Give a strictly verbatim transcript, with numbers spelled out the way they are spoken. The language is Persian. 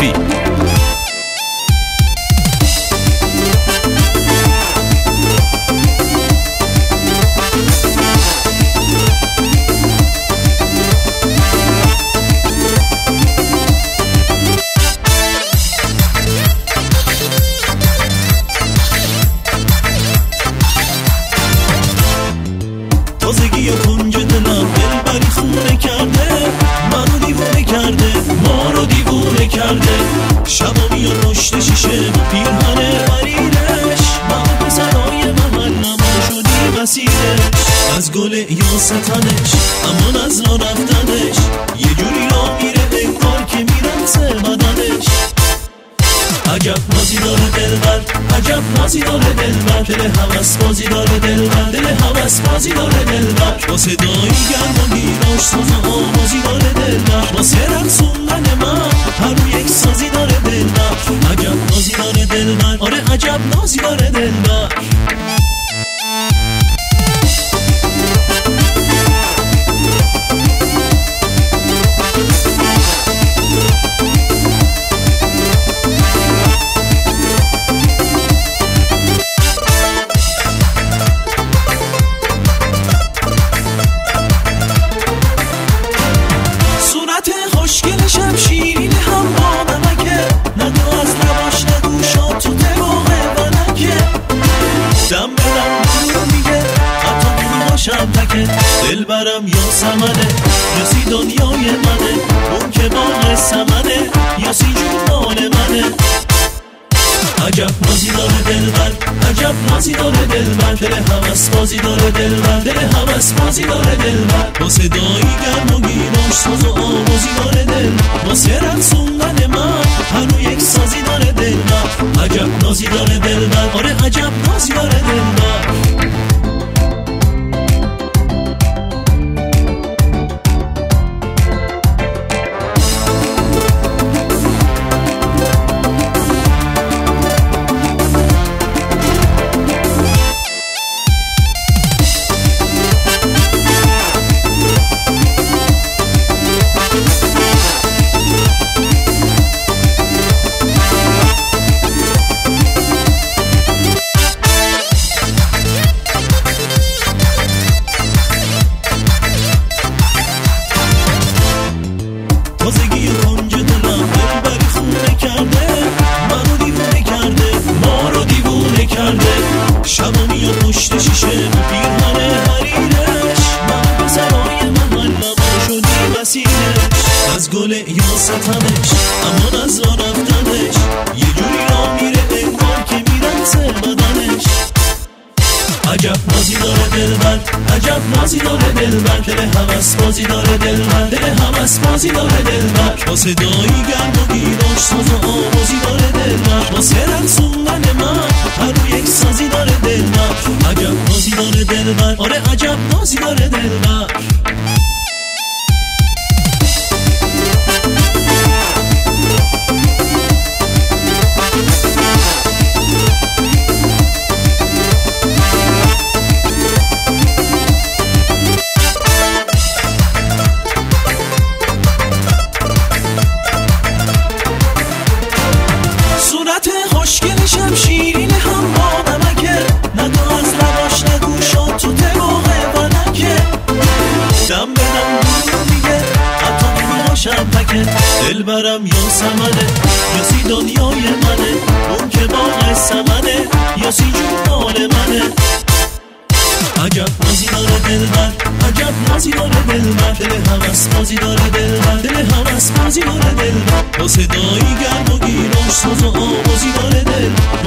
صافی. تازگی و کنج دلم دلبری خونه کرده، منو دیوونه کرده، ما رو دیوونه کرده. شبا میاد پشت شیشه با پیرهن حریرش، ما پسرای محلم شدی مسیرش. از گل یا ستنش اما از را رفتنش، یه جوری را میره انگار که میرمسه بدنش. عجب نازی داره دلبر، عجب نازی داره دلبر، دل هوس بازی داره دلبر، دل هوس بازی داره دلبر. با صدایی گرم و گیراش ساز و آوازی داره دلبر، با سرم سوندن من هر رو یک سازی داره دلبر. عجب نازی داره دلبر، آره عجب نازی داره دلبر. خوشگلشم شیرین هم با نمکه، نگو از لباش نگو شاد تو دماغه و نکه. دم بدم دور میگه حتی درواشم تکه، دل برم یا سمنه یا سی دنیای منه، اون که باغ سمنه یا سی جون مال منه. عجب نازی داره دلبر، عجب نازی داره دلبر، دل هوس بازی داره دلبر، دل هوس بازی داره دلبر. با صدایی گرم و گیراش ساز و آوازی داره دلبر، با سرم سوندن من هر رو یک سازی داره دلبر. عجب نازی داره دلبر، آره عجب نازی داره دلبر. تازگی کنج دلم دلبری خونه کرده، منو دیوونه کرده، ما رو دیوونه کرده. شبا میاد پشت شیشه با پیرهن حریرش، من پسرای محلم شدی مسیرش. از گل یا ستنش اما از را رفتنش، یه جوری را میره انگار که میرمسه بدنش. عجب نازی داره دلبر، عجب نازی داره دلبر، دل هوس بازی داره دلبر، دل هوس بازی داره دلبر. با صدایی گرم و گیراش ساز و آوازی داره دلبر، با سرم سوندن من هر رو یک سازی داره دلبر. عجب نازی داره دلبر، آره عجب نازی داره دلبر. خوشگلشم شیرین هم با نمکه، نگو از لباش نگو شاد تو دماغه و نکه. دم بدم دور میگه حتی درواشم تکه، دل برم یا سمنه یا سی دنیای منه، اون که باغ سمنه یا سی جون مال منه. عجب نازی داره دلبر، عجب نازی داره دلبر، دل هوس بازی داره دلبر، دل هوس بازی داره دلبر. با صدایی گرم و گیراش ساز و آوازی داره دلبر،